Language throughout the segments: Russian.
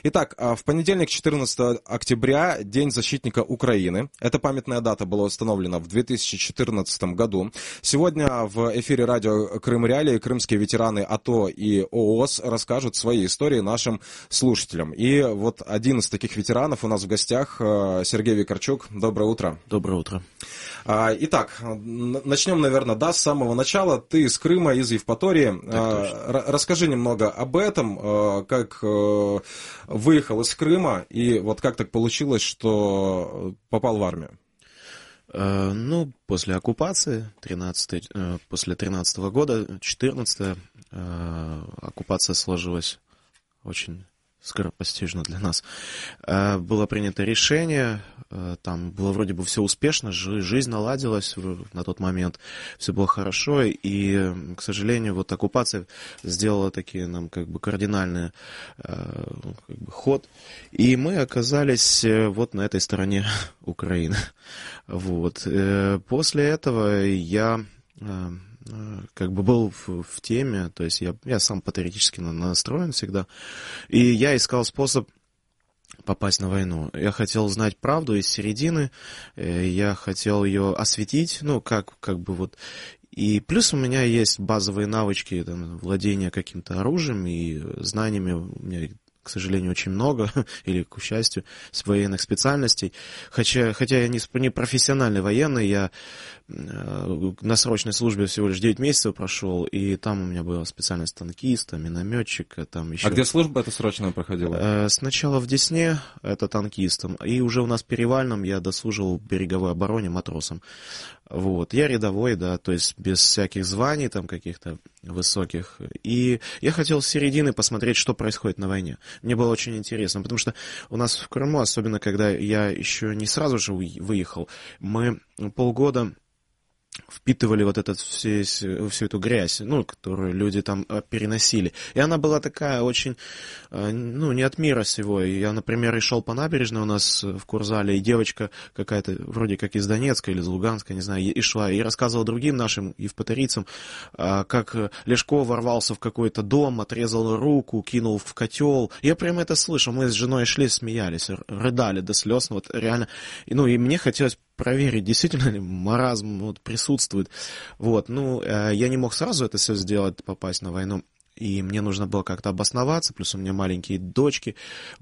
Итак, в понедельник, 14 октября, День защитника Украины. Эта памятная дата была установлена в 2014 году. Сегодня в эфире радио «Крым Реалии» крымские ветераны АТО и ООС расскажут свои истории нашим слушателям. И вот один из таких ветеранов у нас в гостях, Сергей Викарчук. Доброе утро. Доброе утро. Итак, начнем, наверное, с самого начала. Ты из Крыма, из Евпатории. Расскажи немного об этом, как выехал из Крыма, и вот как так получилось, что попал в армию? После оккупации, после 13 года, 14 оккупация сложилась очень скоропостижно для нас. Было принято решение, там было вроде бы все успешно, жизнь наладилась на тот момент, все было хорошо, и, к сожалению, вот оккупация сделала такие нам кардинальный ход, и мы оказались вот на этой стороне Украины. Вот. После этого я был в теме, то есть я сам патриотически настроен всегда, и я искал способ попасть на войну. Я хотел знать правду из середины, я хотел ее осветить, и плюс у меня есть базовые навычки владения каким-то оружием и знаниями, у меня, к сожалению, очень много, или, к счастью, с военных специальностей. Хотя я не профессиональный военный, я на срочной службе всего лишь 9 месяцев прошел, и там у меня была специальность танкиста, минометчика, там еще... А где служба эта срочная проходила? Сначала в Десне, это танкистом, и уже у нас в Перевальном я дослужил в береговой обороне матросом. Вот. Я рядовой, да, то есть без всяких званий там каких-то высоких. И я хотел с середины посмотреть, что происходит на войне. Мне было очень интересно, потому что у нас в Крыму, особенно когда я еще не сразу же выехал, мы полгода впитывали вот всю эту грязь, которую люди там переносили. И она была такая очень, не от мира сего. Я, например, шел по набережной у нас в Курзале, и девочка какая-то, вроде как из Донецка или из Луганска, не знаю, и шла, и рассказывала другим нашим евпаторийцам, как Ляшко ворвался в какой-то дом, отрезал руку, кинул в котел. Я прямо это слышал. Мы с женой шли, смеялись, рыдали до слез, вот реально. И мне хотелось проверить, действительно ли маразм присутствует. Вот, я не мог сразу это все сделать, попасть на войну. И мне нужно было как-то обосноваться, плюс у меня маленькие дочки,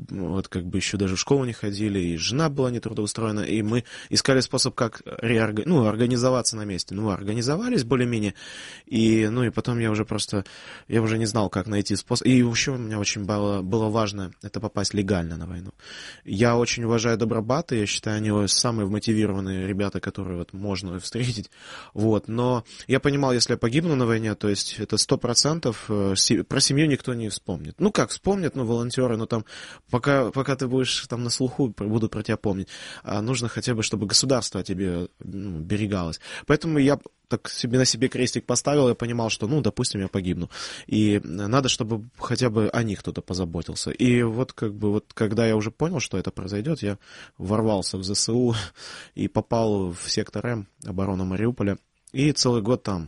еще даже в школу не ходили, и жена была не трудоустроена, и мы искали способ, как организоваться на месте. Организовались более-менее, и потом я уже не знал, как найти способ. И еще у меня очень было важно, это попасть легально на войну. Я очень уважаю добробаты, я считаю, они самые мотивированные ребята, которые можно встретить. Вот, но я понимал, если я погибну на войне, то есть это 100%, про семью никто не вспомнит. Вспомнят, волонтеры, но там, пока ты будешь там на слуху, будут про тебя помнить. А нужно хотя бы, чтобы государство о тебе берегалось. Поэтому я так на себе крестик поставил, я понимал, что, допустим, я погибну. И надо, чтобы хотя бы о них кто-то позаботился. И когда я уже понял, что это произойдет, я ворвался в ЗСУ и попал в сектор М, оборону Мариуполя, и целый год там.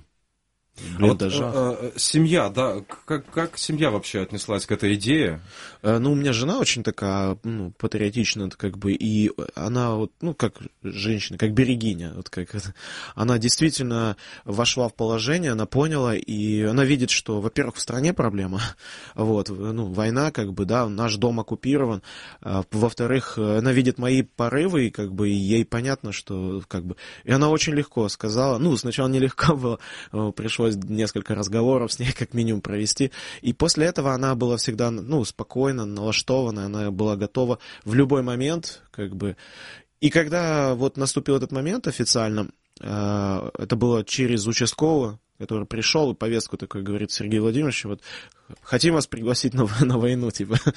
Семья, да, как семья вообще отнеслась к этой идее? У меня жена очень такая, патриотичная, и она, как женщина, как берегиня, она действительно вошла в положение, она поняла, и она видит, что, во-первых, в стране проблема, война, наш дом оккупирован, во-вторых, она видит мои порывы, и ей понятно, что, и она очень легко сказала, сначала нелегко было, пришлось несколько разговоров с ней как минимум провести. И после этого она была всегда, спокойно, налаштована, она была готова в любой момент, И когда наступил этот момент официально, это было через участкового, который пришел и повестку такой говорит: Сергей Владимирович, хотим вас пригласить на войну,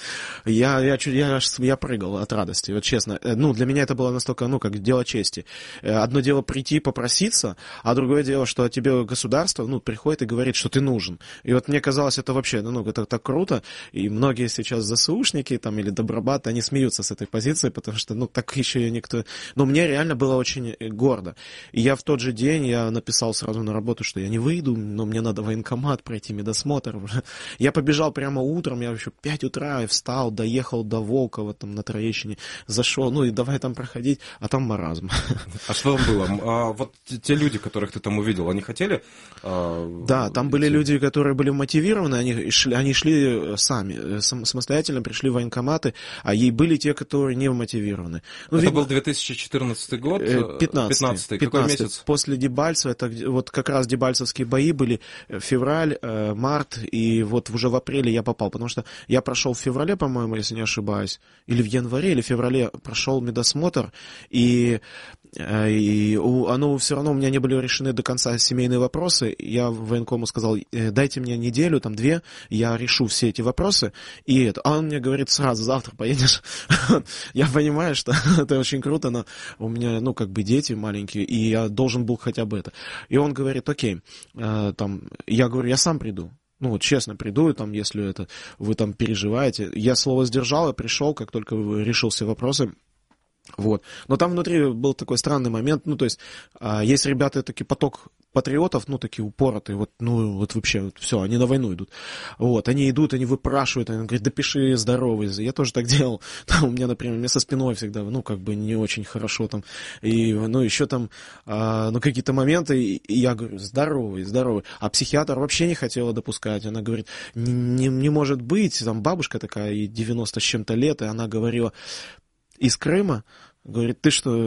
Я прыгал от радости, честно. Для меня это было настолько, как дело чести. Одно дело прийти попроситься, а другое дело, что тебе государство, приходит и говорит, что ты нужен. И мне казалось, это вообще, это так круто. И многие сейчас ЗСУшники или добробаты, они смеются с этой позиции, потому что, так еще никто... Но мне реально было очень гордо. И я в тот же день, я написал сразу на работу, что я не выйду, но мне надо в военкомат пройти медосмотр. Я побежал прямо утром, я еще 5 утра встал, доехал до Волкова, там, на Троещине, зашел, ну, и давай там проходить, а там маразм. А что там было? Вот те люди, которых ты там увидел, они хотели? Да, там были люди, которые были мотивированы, они шли сами, самостоятельно пришли в военкоматы, а ей были те, которые не мотивированы. Ну, это был 2014 год? 15-й. Какой месяц? После Дебальцева, это вот как раз дебальцевские бои были февраль, март, и вот уже в апреле я попал, потому что я прошел в феврале, по-моему, если не ошибаюсь, или в январе, или в феврале прошел медосмотр, и оно все равно у меня не были решены до конца семейные вопросы. Я в военкому сказал, дайте мне неделю, там 2, я решу все эти вопросы. А он мне говорит, сразу, завтра поедешь. Я понимаю, что это очень круто, но у меня, ну, как бы дети маленькие, и я должен был хотя бы это. И он говорит, окей, там, я говорю, я сам приду. Ну, вот честно, приду, там, если это вы там переживаете. Я слово сдержал, я пришел, как только решил все вопросы. Вот. Но там внутри был такой странный момент, ну, то есть, есть ребята, такие поток патриотов, ну, такие упоротые, вот, ну, вот вообще, вот, все, они на войну идут. Вот, они идут, они выпрашивают, они говорят, да пиши здоровый. Я тоже так делал. Там у меня, например, мне со спиной всегда, ну, как бы не очень хорошо там. И, ну, еще там, ну, какие-то моменты, и я говорю, здоровый. А психиатр вообще не хотела допускать. Она говорит, не может быть, там бабушка такая, ей 90 с чем-то лет, и она говорила, из Крыма, говорит, ты что,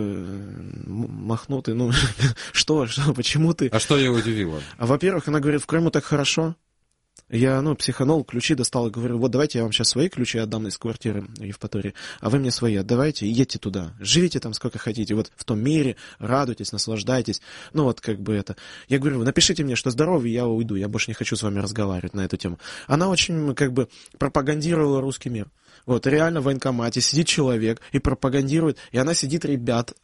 махнутый, ну, что, почему ты? А что ее удивило? Во-первых, она говорит, в Крыму так хорошо. Я, ну, психанул, ключи достал и говорю, вот давайте я вам сейчас свои ключи отдам из квартиры в Евпатории, а вы мне свои отдавайте и едьте туда. Живите там сколько хотите, вот в том мире, радуйтесь, наслаждайтесь. Ну, вот как бы это. Я говорю, напишите мне, что здоровый, я уйду, я больше не хочу с вами разговаривать на эту тему. Она очень, как бы, пропагандировала русский мир. Вот, реально в военкомате сидит человек и пропагандирует, и она сидит, ребят,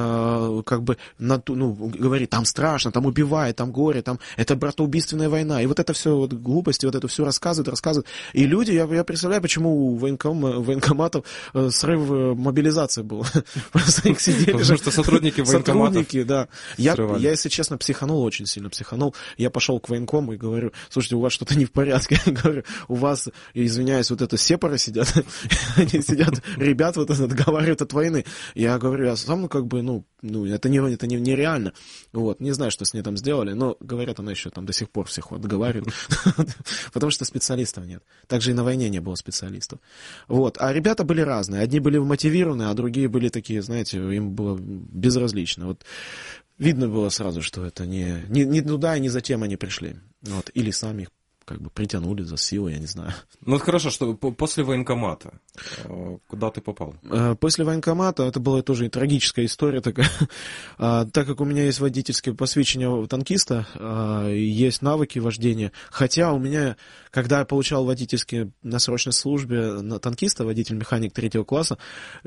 как бы, ну, говорит, там страшно, там убивают, там горе, там это братоубийственная война. И вот это все вот глупости, вот это все рассказывают. И люди, я представляю, почему у военкоматов срыв мобилизации был. Просто их сидели. Потому что сотрудники военкоматов. Сотрудники, да. Я, если честно, психанул, очень сильно психанул. Я пошел к военкому и говорю, слушайте, у вас что-то не в порядке. Я говорю, у вас, извиняюсь, вот это сепары сидят. Они сидят, ребят вот это отговаривают от войны. Я говорю, я сам, как бы, ну, это нереально. Вот, не знаю, что с ней там сделали, но, говорят, она еще там до сих пор всех отговаривает, потому что специалистов нет. Также и на войне не было специалистов. Вот, а ребята были разные. Одни были мотивированы, а другие были такие, знаете, им было безразлично. Вот, видно было сразу, что это не туда и не затем они пришли. Вот, или сами их как бы притянули за силу, я не знаю. Ну, это хорошо, что после военкомата куда ты попал? После военкомата, это была тоже трагическая история такая, так как у меня есть водительское посвящение танкиста, есть навыки вождения, хотя у меня, когда я получал водительские на срочной службе на танкиста, водитель-механик 3 класса,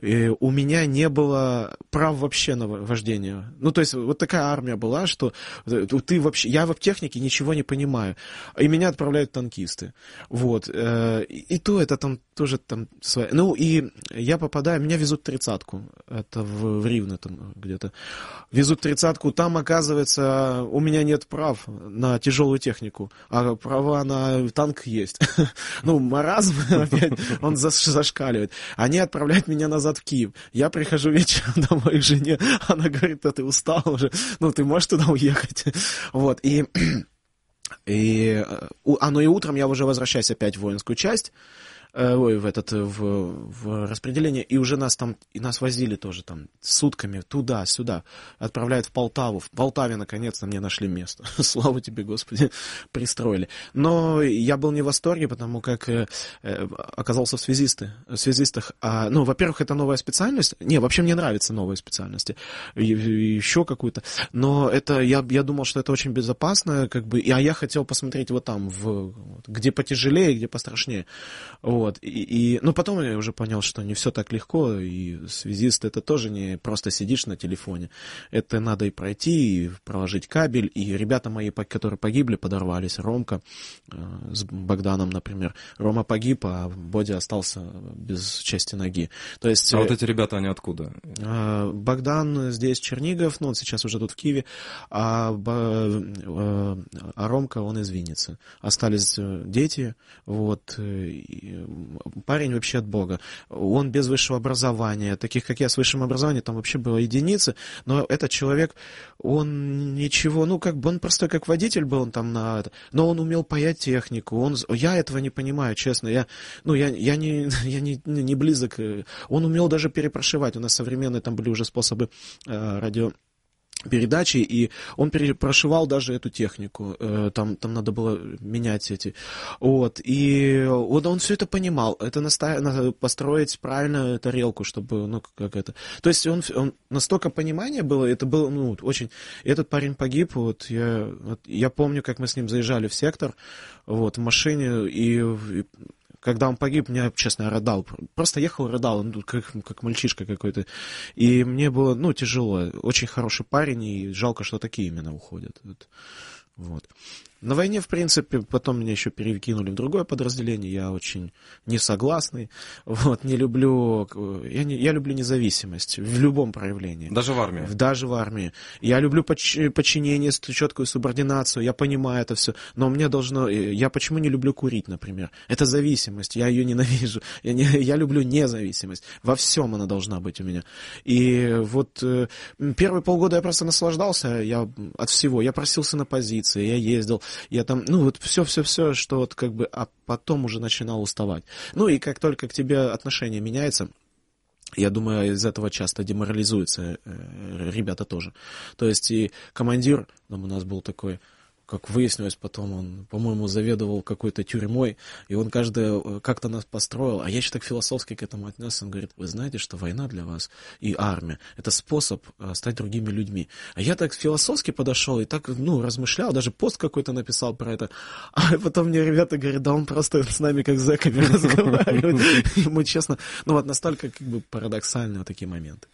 у меня не было прав вообще на вождение. Ну, то есть, вот такая армия была, что ты вообще, я в технике ничего не понимаю, и меня отправляют танкисты. Вот. И то это там тоже там своя. Ну, и я попадаю, меня везут 30-ку. Это в Ривно там где-то. Везут 30-ку, там, оказывается, у меня нет прав на тяжелую технику, а права на танк есть. Ну, маразм опять, он зашкаливает. Они отправляют меня назад в Киев. Я прихожу вечером домой к жене, она говорит, да ты устал уже, ну, ты можешь туда уехать? Вот, и утром я уже возвращаюсь опять в воинскую часть, в распределение, и уже нас возили тоже там сутками туда-сюда, отправляют в Полтаву. В Полтаве, наконец-то, мне нашли место. Слава тебе, Господи, пристроили. Но я был не в восторге, потому как оказался в связистах. Ну, во-первых, это новая специальность. Не, вообще мне нравятся новые специальности. Еще какую-то. Но это, я думал, что это очень безопасно, как бы, а я хотел посмотреть вот там, где потяжелее, где пострашнее. Вот. Вот. Но потом я уже понял, что не все так легко, и связист — это тоже не просто сидишь на телефоне. Это надо и пройти, и проложить кабель, и ребята мои, которые погибли, подорвались. Ромка с Богданом, например. Рома погиб, а Бодя остался без части ноги. То есть, вот эти ребята, они откуда? Богдан здесь Чернигов, он сейчас уже тут в Киеве, а Ромка, он из Винницы. Остались дети, вот. Парень вообще от Бога. Он без высшего образования. Таких, как я, с высшим образованием, там вообще было единицы, но этот человек, он ничего, он просто как водитель был, он там но он умел паять технику, я этого не понимаю, честно, я не близок, он умел даже перепрошивать, у нас современные там были уже способы радиопередачи, и он перепрошивал даже эту технику, там надо было менять эти, вот, и он все это понимал, это надо построить правильно тарелку, чтобы, то есть он настолько понимания было, это было, очень, этот парень погиб, я помню, как мы с ним заезжали в сектор, в машине, и когда он погиб, я, честно, рыдал. Просто ехал, рыдал, как мальчишка какой-то. И мне было, тяжело. Очень хороший парень, и жалко, что такие именно уходят. Вот. На войне, в принципе, потом меня еще перекинули в другое подразделение, я очень несогласный, не люблю, я люблю независимость в любом проявлении. Даже в армии? Даже в армии. Я люблю подчинение, четкую субординацию, я понимаю это все, но мне я почему не люблю курить, например? Это зависимость, я ее ненавижу, я люблю независимость, во всем она должна быть у меня. И первые полгода я просто наслаждался от всего, я просился на позиции, я ездил, я там, все, что а потом уже начинал уставать. И как только к тебе отношение меняется, я думаю, из этого часто деморализуются ребята тоже. То есть и командир, у нас был такой, как выяснилось потом, он, по-моему, заведовал какой-то тюрьмой, и он как-то нас построил, а я еще так философски к этому отнесся, он говорит, вы знаете, что война для вас и армия — это способ стать другими людьми. А я так философски подошел и так, размышлял, даже пост какой-то написал про это, а потом мне ребята говорят, да он просто с нами как с зэками разговаривает. Ему честно, настолько парадоксальные такие моменты.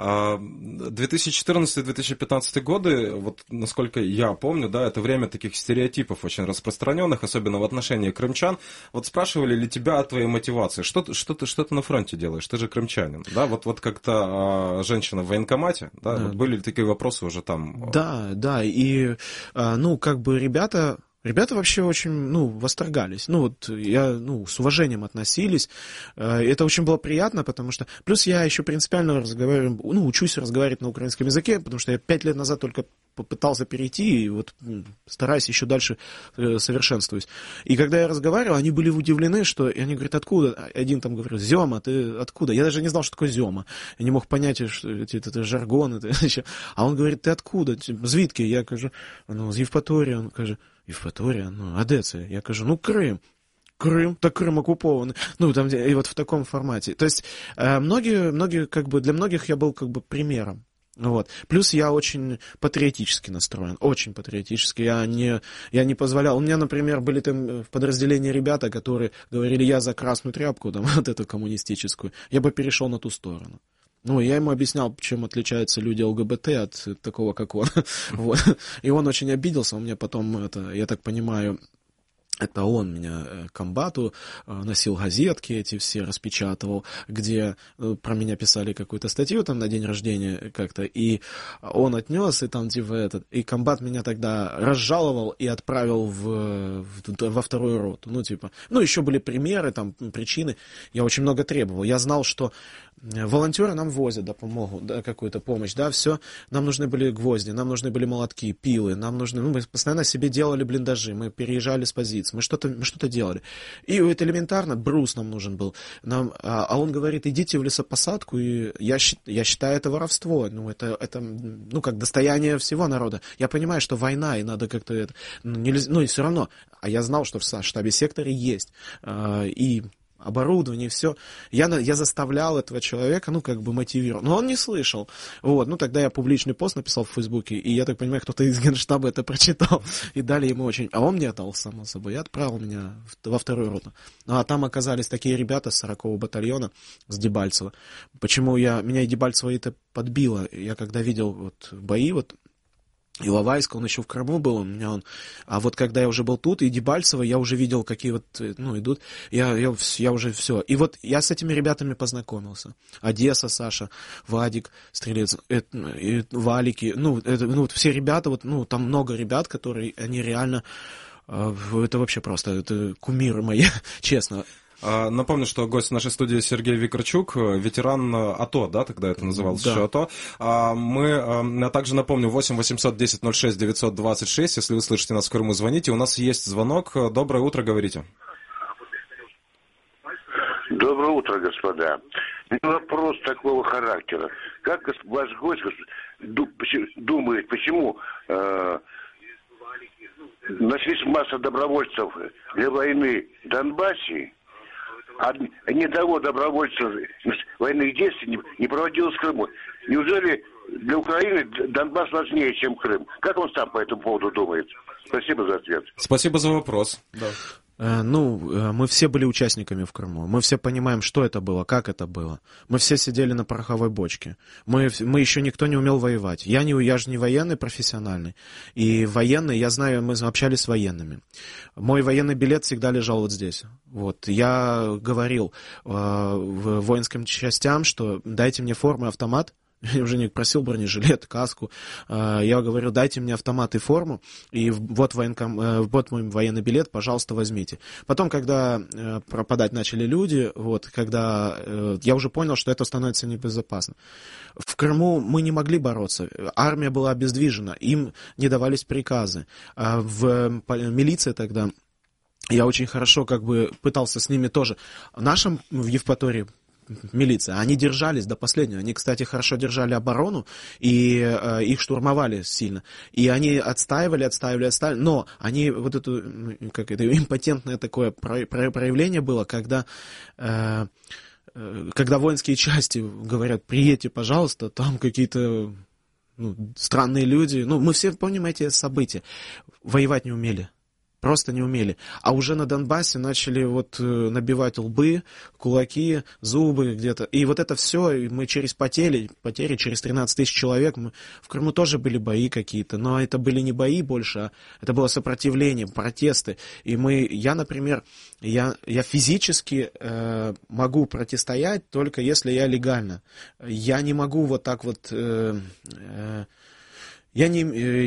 2014-2015 годы, насколько я помню, это время таких стереотипов очень распространенных, особенно в отношении крымчан. Спрашивали ли тебя о твоей мотивации? Что ты на фронте делаешь? Ты же крымчанин, да? Как-то женщина в военкомате, да? Да. Были ли такие вопросы уже там? Да, и, Ребята вообще очень, восторгались. С уважением относились. Это очень было приятно, потому что... Плюс я еще принципиально учусь разговаривать на украинском языке, потому что я 5 лет назад только попытался перейти, и стараюсь еще дальше совершенствуюсь. И когда я разговаривал, они были удивлены, и они говорят, откуда? Один там говорит, Зема, ты откуда? Я даже не знал, что такое Зема. Я не мог понять, что это жаргон. А он говорит, ты откуда? Звідки? Я кажу, з Євпаторії. Он каже, Євпаторія? А де це? Я кажу, Крым. Крым, так Крым оккупованный. Там, и в таком формате. То есть, многие, для многих я был примером. Плюс я очень патриотически настроен, очень патриотически. Я не позволял. У меня, например, были там в подразделении ребята, которые говорили, я за красную тряпку, эту коммунистическую. Я бы перешел на ту сторону. Я ему объяснял, чем отличаются люди ЛГБТ от такого, как он. И он очень обиделся. У меня потом, я так понимаю, это он меня к комбату носил газетки эти все, распечатывал, где про меня писали какую-то статью там на день рождения как-то, и он отнес, и там и комбат меня тогда разжаловал и отправил во вторую роту, еще были примеры, там, причины, я очень много требовал, я знал, что волонтеры нам возят, помогут, какую-то помощь, все, нам нужны были гвозди, нам нужны были молотки, пилы, мы постоянно себе делали блиндажи, мы переезжали с позиций, мы что-то делали. И это элементарно, брус нам нужен был. А он говорит, идите в лесопосадку, и я считаю это воровство. Это как достояние всего народа. Я понимаю, что война, и надо как-то это... и все равно. А я знал, что в штабе сектора есть. И оборудование, все. Я заставлял этого человека, мотивировал. Но он не слышал. Вот. Тогда я публичный пост написал в Фейсбуке, и я так понимаю, кто-то из Генштаба это прочитал, и дали ему очень... А он мне отдал, само собой, и отправил меня во вторую роту. А там оказались такие ребята с 40-го батальона, с Дебальцева. Почему меня и Дебальцево это подбило? Я когда видел бои, Иловайска, он еще в Крыму был, а вот когда я уже был тут, и Дебальцево, я уже видел, какие идут, я уже все. И вот я с этими ребятами познакомился. Одесса, Саша, Вадик, Стрелец, Валики, все ребята, там много ребят, которые, они реально, это вообще просто, это кумиры мои, честно. Напомню, что гость нашей студии Сергей Викарчук, ветеран АТО, да, тогда это называлось еще АТО. Я также напомню, 8 800 10 06 926, если вы слышите нас в Крыму, звоните. У нас есть звонок. Доброе утро, говорите. Доброе утро, господа. Вопрос такого характера. Как ваш гость думает, почему нашлись масса добровольцев для войны в Донбассе, а ни того добровольцев военных действий не проводилось в Крыму? Неужели для Украины Донбасс важнее, чем Крым? Как он сам по этому поводу думает? Спасибо за ответ. Спасибо за вопрос. Да. Мы все были участниками в Крыму. Мы все понимаем, что это было, как это было. Мы все сидели на пороховой бочке. Мы еще никто не умел воевать. Я же не военный профессиональный. И военный, я знаю, мы общались с военными. Мой военный билет всегда лежал вот здесь. Я говорил воинским частям, что дайте мне форму и автомат. Я уже не просил бронежилет, каску. Я говорю, дайте мне автомат и форму, и вот мой военный билет, пожалуйста, возьмите. Потом, когда пропадать начали люди, когда я уже понял, что это становится небезопасно. В Крыму мы не могли бороться. Армия была обездвижена, им не давались приказы. В милиции тогда я очень хорошо пытался с ними тоже. Нашим в Евпатории милиция, они держались до последнего. Они, кстати, хорошо держали оборону, и их штурмовали сильно. И они отстаивали, но они импотентное такое проявление было, когда воинские части говорят, приедьте, пожалуйста, там какие-то странные люди. Мы все помним эти события. Воевать не умели. Просто не умели. А уже на Донбассе начали набивать лбы, кулаки, зубы где-то. И это все, и мы через потери, через 13 тысяч человек. В Крыму тоже были бои какие-то, но это были не бои больше, а это было сопротивление, протесты. И я, например, я физически могу противостоять, только если я легально. Я не могу Я не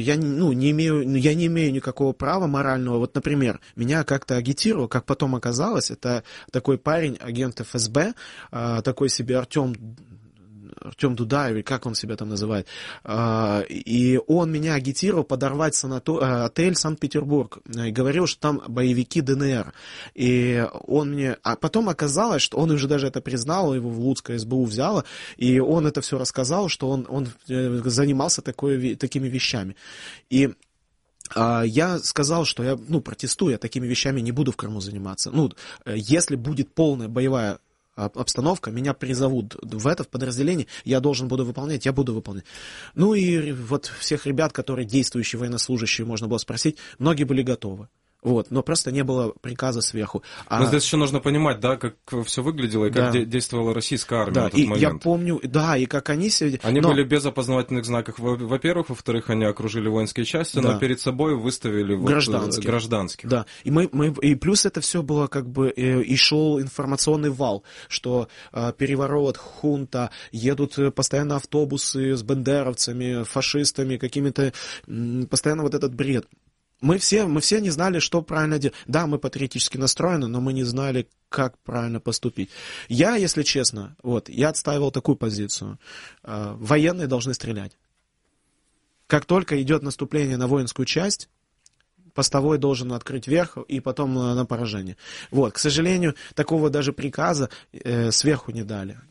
имею никакого права морального. Например, меня как-то агитировал, как потом оказалось, это такой парень, агент ФСБ, такой себе Артем Дудаев, как он себя там называет, и он меня агитировал подорвать отель Санкт-Петербург, и говорил, что там боевики ДНР, и он мне... А потом оказалось, что он уже даже это признал, его в Луцкое СБУ взяло, и он это все рассказал, что он занимался такими вещами. И я сказал, что я протестую, я такими вещами не буду в Крыму заниматься. Если будет полная боевая обстановка, меня призовут в подразделение, я должен буду выполнять, я буду выполнять. И всех ребят, которые действующие военнослужащие, можно было спросить, многие были готовы. Но просто не было приказа сверху. Но здесь еще нужно понимать, да, как все выглядело и как действовала российская армия в этот момент. Я помню, и как они себя... Они были без опознавательных знаков, во-первых, во-вторых, они окружили воинские части, но перед собой выставили гражданских. Да, и плюс это все было и шел информационный вал, что переворот, хунта, едут постоянно автобусы с бандеровцами, фашистами, какими-то, постоянно этот бред. Мы все не знали, что правильно делать. Да, мы патриотически настроены, но мы не знали, как правильно поступить. Я, если честно, я отстаивал такую позицию. Военные должны стрелять. Как только идет наступление на воинскую часть, постовой должен открыть верх и потом на поражение. К сожалению, такого даже приказа сверху не дали.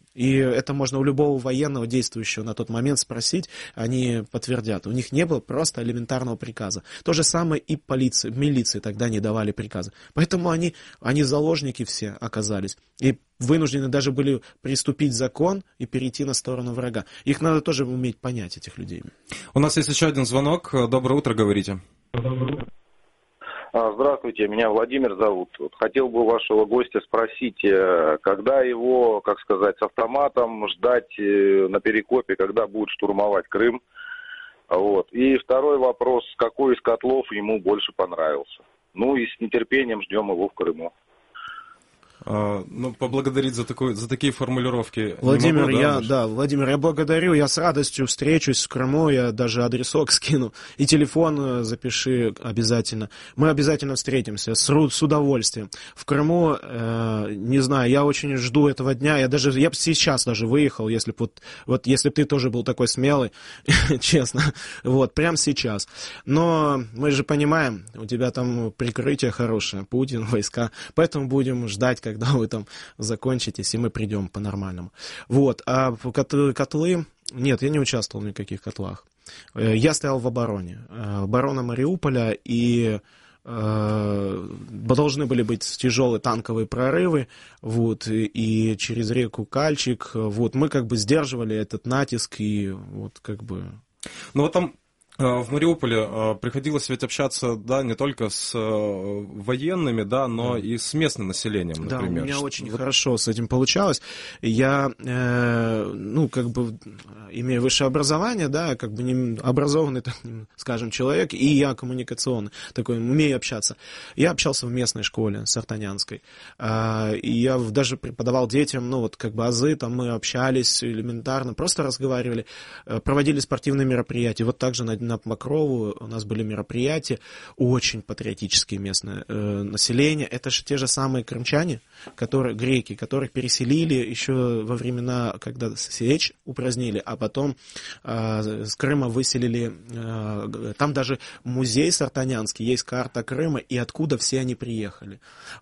И это можно у любого военного, действующего на тот момент, спросить, они подтвердят. У них не было просто элементарного приказа. То же самое и полиции, милиции тогда не давали приказа. Поэтому они заложники все оказались. И вынуждены даже были приступить закон и перейти на сторону врага. Их надо тоже уметь понять, этих людей. У нас есть еще один звонок. Доброе утро, говорите. Здравствуйте, меня Владимир зовут. Хотел бы вашего гостя спросить, когда его, как сказать, с автоматом ждать на Перекопе, когда будет штурмовать Крым? Вот. И второй вопрос, какой из котлов ему больше понравился? Ну и с нетерпением ждем его в Крыму. Поблагодарить за такие формулировки. Владимир, Владимир, я благодарю, я с радостью встречусь в Крыму, я даже адресок скину, и телефон запиши обязательно. Мы обязательно встретимся, с удовольствием. В Крыму, не знаю, я очень жду этого дня, я бы сейчас даже выехал, если бы если бы ты тоже был такой смелый, честно, прямо сейчас. Но мы же понимаем, у тебя там прикрытие хорошее, Путин, войска, поэтому будем ждать, когда вы там закончитесь, и мы придем по-нормальному. А котлы... Нет, я не участвовал в никаких котлах. Я стоял в обороне. Оборона Мариуполя, и должны были быть тяжелые танковые прорывы, и через реку Кальчик. Мы сдерживали этот натиск, и там... В Мариуполе приходилось ведь общаться, не только с военными, но и с местным населением, например. Да, у меня очень хорошо с этим получалось. Я, имею высшее образование, не образованный, скажем, человек, и я коммуникационный, такой, умею общаться. Я общался в местной школе, сартанянской, и я даже преподавал детям, азы, там мы общались элементарно, просто разговаривали, проводили спортивные мероприятия. Также на Покрову у нас были мероприятия, очень патриотические местное население. Это же те же самые крымчане, греки, которых переселили еще во времена, когда Сечь упразднили, а потом с Крыма выселили. Там даже музей сартанянский, есть карта Крыма, и откуда все они приехали.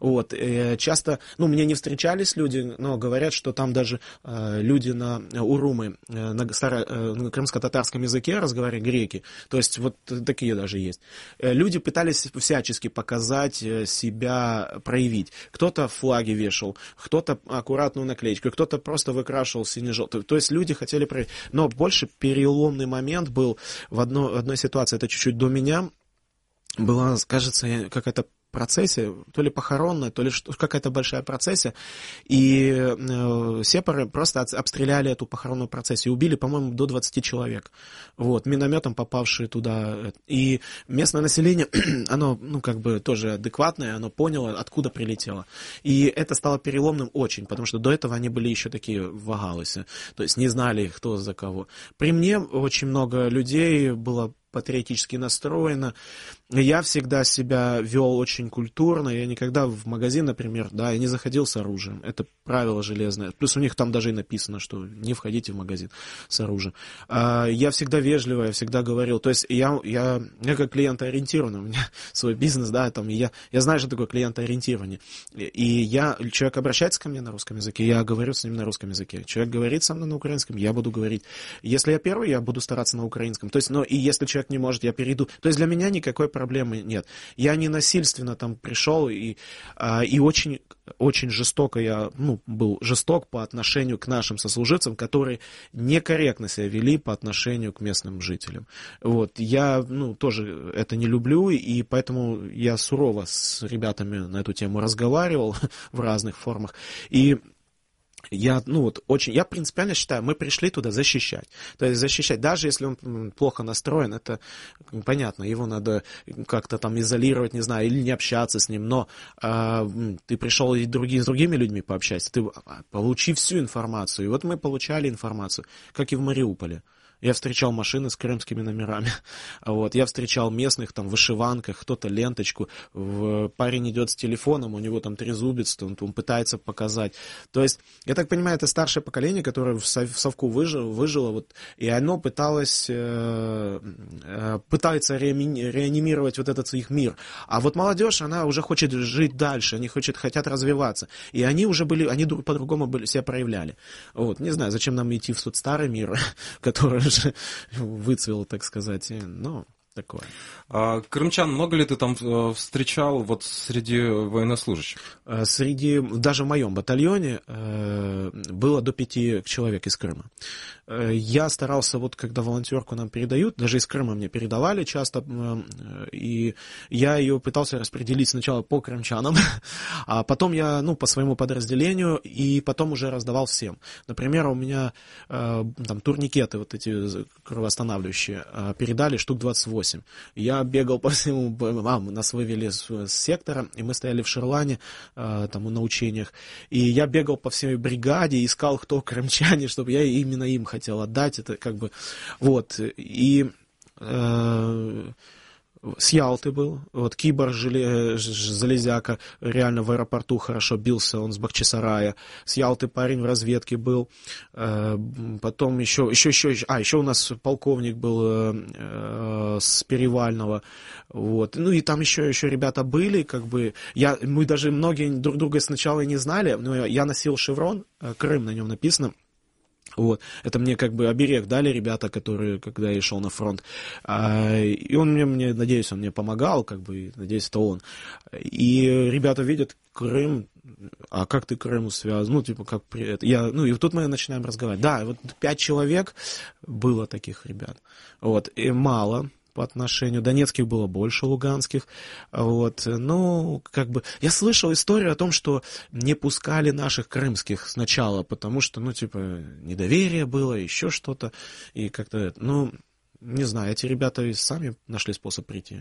Часто, мне не встречались люди, но говорят, что там даже люди урумы на крымско-татарском языке разговаривали, греки. То есть такие даже есть. Люди пытались всячески показать себя, проявить. Кто-то флаги вешал, кто-то аккуратную наклеечку, кто-то просто выкрашивал сине-желтый. То есть люди хотели проявить. Но больше переломный момент был в одной ситуации, это чуть-чуть до меня, была, кажется, какая-то процессия, то ли похоронная, то ли какая-то большая процессия, и сепары просто обстреляли эту похоронную процессию, убили, по-моему, до 20 человек, минометом попавшие туда, и местное население, оно, тоже адекватное, оно поняло, откуда прилетело, и это стало переломным очень, потому что до этого они были еще такие вагалися, то есть не знали, кто за кого. При мне очень много людей было патриотически настроена. Я всегда себя вел очень культурно. Я никогда в магазин, например, я не заходил с оружием. Это правило железное. Плюс у них там даже и написано, что не входите в магазин с оружием. Я всегда вежливо, я всегда говорил. То есть я как клиентоориентированный. У меня свой бизнес, я знаю, что такое клиентоориентирование. И человек обращается ко мне на русском языке, я говорю с ним на русском языке. Человек говорит со мной на украинском, я буду говорить. Если я первый, я буду стараться на украинском. То есть, и если человек не может, я перейду. То есть для меня никакой проблемы нет. Я не насильственно там пришел, и очень, очень жестоко я, был жесток по отношению к нашим сослуживцам, которые некорректно себя вели по отношению к местным жителям. Я, тоже это не люблю, и поэтому я сурово с ребятами на эту тему разговаривал в разных формах. И я принципиально считаю, мы пришли туда защищать. То есть защищать, даже если он плохо настроен, это понятно, его надо как-то там изолировать, не знаю, или не общаться с ним, но ты пришел и с другими людьми пообщаться, ты получи всю информацию. И мы получали информацию, как и в Мариуполе. Я встречал машины с крымскими номерами. Вот. Я встречал местных там в вышиванках, кто-то ленточку. Парень идет с телефоном, у него там трезубец, он пытается показать. То есть, я так понимаю, это старшее поколение, которое в совку выжило вот, и оно пытается реанимировать вот этот их мир. А вот молодежь, она уже хочет жить дальше, они хотят развиваться. И они уже они по-другому себя проявляли. Вот. Не знаю, зачем нам идти в тот старый мир, который уже выцвел, так сказать, но такое. А крымчан много ли ты там встречал вот среди военнослужащих? Даже в моем батальоне было до 5 человек из Крыма. Я старался, вот когда волонтерку нам передают, даже из Крыма мне передавали часто, и я ее пытался распределить сначала по крымчанам, а потом я, по своему подразделению, и потом уже раздавал всем. Например, у меня там турникеты вот эти кровоостанавливающие передали штук 28. Я бегал по всему, нас вывели с сектора, и мы стояли в Шерлане, там на учениях, и я бегал по всей бригаде, искал, кто крымчане, чтобы я именно им хотел отдать, это как бы, вот, и с Ялты был, вот Кибор Железяка реально в аэропорту хорошо бился, он с Бахчисарая, с Ялты парень в разведке был, потом еще у нас полковник был с Перевального, вот, и там еще ребята были, как бы, мы даже многие друг друга сначала не знали, но я носил шеврон, Крым на нем написано. Вот. Это мне как бы оберег дали ребята, которые, когда я шел на фронт. И он мне, надеюсь, он мне помогал, как бы, надеюсь, это он. И ребята видят Крым, а как ты к Крыму связан? Как при и тут мы начинаем разговаривать. Да, вот 5 человек было таких ребят. Вот. И мало по отношению. Донецких было больше, луганских. Вот. Как бы, я слышал историю о том, что не пускали наших крымских сначала, потому что, недоверие было, еще что-то. И как-то, не знаю, эти ребята и сами нашли способ прийти.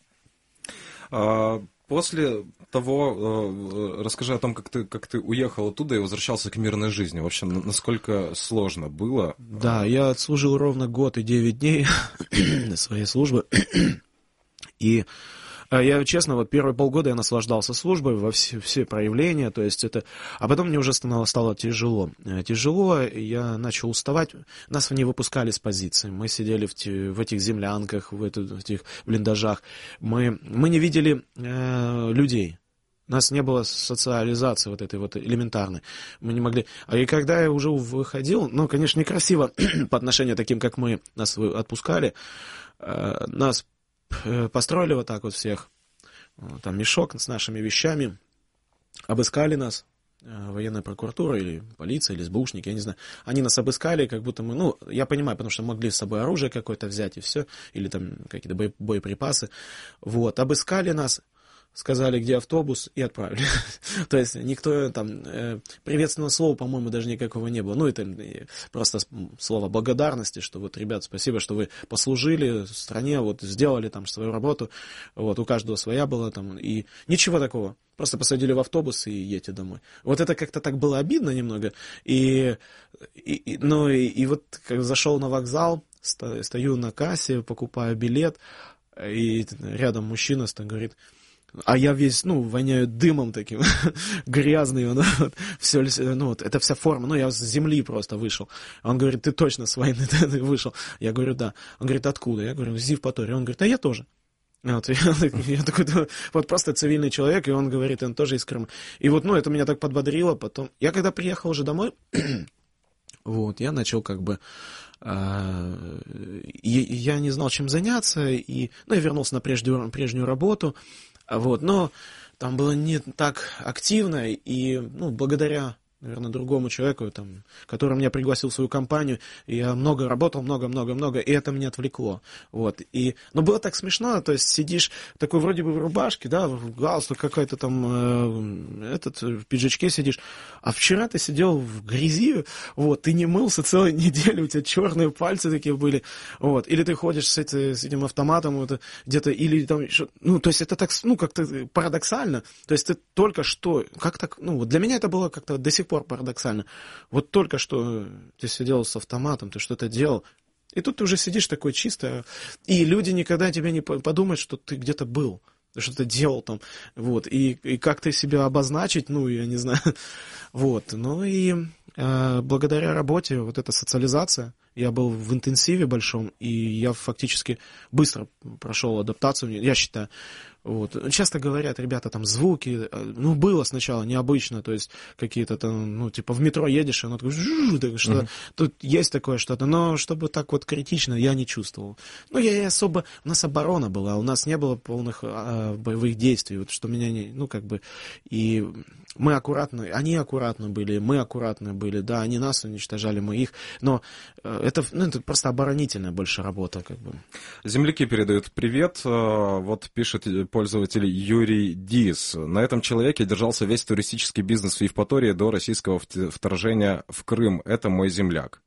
После того, расскажи о том, как ты уехал оттуда и возвращался к мирной жизни. Вообще, насколько сложно было? Да, я отслужил ровно 1 год и 9 дней своей службы. И я, честно, вот первые полгода я наслаждался службой во все проявления, то есть это... А потом мне уже стало тяжело. Я начал уставать. Нас не выпускали с позиций. Мы сидели в этих землянках, в этих блиндажах. Мы не видели людей. У нас не было социализации вот этой вот элементарной. Мы не могли... И когда я уже выходил, конечно, некрасиво по отношению к таким, как мы, нас отпускали, нас построили вот так вот всех, там мешок с нашими вещами, обыскали нас, военная прокуратура или полиция, или СБУшники, я не знаю. Они нас обыскали, как будто мы, я понимаю, потому что могли с собой оружие какое-то взять и все, или там какие-то боеприпасы. Вот, обыскали нас, сказали, где автобус, и отправили. То есть никто там... приветственного слова, по-моему, даже никакого не было. Это просто слово благодарности, что вот, ребят, спасибо, что вы послужили стране, вот сделали там свою работу, вот, у каждого своя была там, и ничего такого. Просто посадили в автобус и едете домой. Вот это как-то так было обидно немного. И вот как зашел на вокзал, стою на кассе, покупаю билет, и рядом мужчина говорит... А я весь, воняю дымом таким, грязный, все, это вся форма, я с земли просто вышел. Он говорит, ты точно с войны вышел? Я говорю, да. Он говорит, откуда? Я говорю, с Евпатории. Он говорит, а я тоже. Вот, я такой, вот просто цивильный человек, и он говорит, он тоже из Крыма. И вот, это меня так подбодрило потом. Я когда приехал уже домой, вот, я начал как бы... я не знал, чем заняться, и, я вернулся на прежнюю работу. Вот, но там было не так активно, и, благодаря, наверное, другому человеку, который меня пригласил в свою компанию, я много работал, много, и это меня отвлекло, вот, но было так смешно, то есть сидишь такой вроде бы в рубашке, да, в галстук какой-то там, в пиджачке сидишь, а вчера ты сидел в грязи, вот, ты не мылся целую неделю, у тебя черные пальцы такие были, вот, или ты ходишь с этим автоматом вот, где-то, или там, то есть это так, как-то парадоксально, то есть ты только что, как так, вот для меня это было как-то до сих пор парадоксально. Вот только что ты сидел с автоматом, ты что-то делал, И тут ты уже сидишь такой чисто, и люди никогда тебе не подумают, что ты где-то был, что ты делал там, вот, и как ты себя обозначить, ну, я не знаю, вот, ну, и благодаря работе, вот эта социализация, я был в интенсиве большом, и я фактически быстро прошел адаптацию, я считаю. Вот. Часто говорят, ребята, там звуки, ну, было сначала необычно, то есть какие-то там, ну, типа в метро едешь, и оно такое, что тут есть такое что-то, но чтобы так вот критично, я не чувствовал. Ну, я особо, у нас оборона была, у нас не было полных боевых действий, вот что меня не, ну, как бы, и мы аккуратно, они аккуратно были, мы аккуратно были, да, они нас уничтожали, мы их, но это просто оборонительная больше работа, как бы. Земляки передают привет, вот пишет пользователь Юрий Дис. На этом человеке держался весь туристический бизнес в Евпатории до российского вторжения в Крым. Это мой земляк.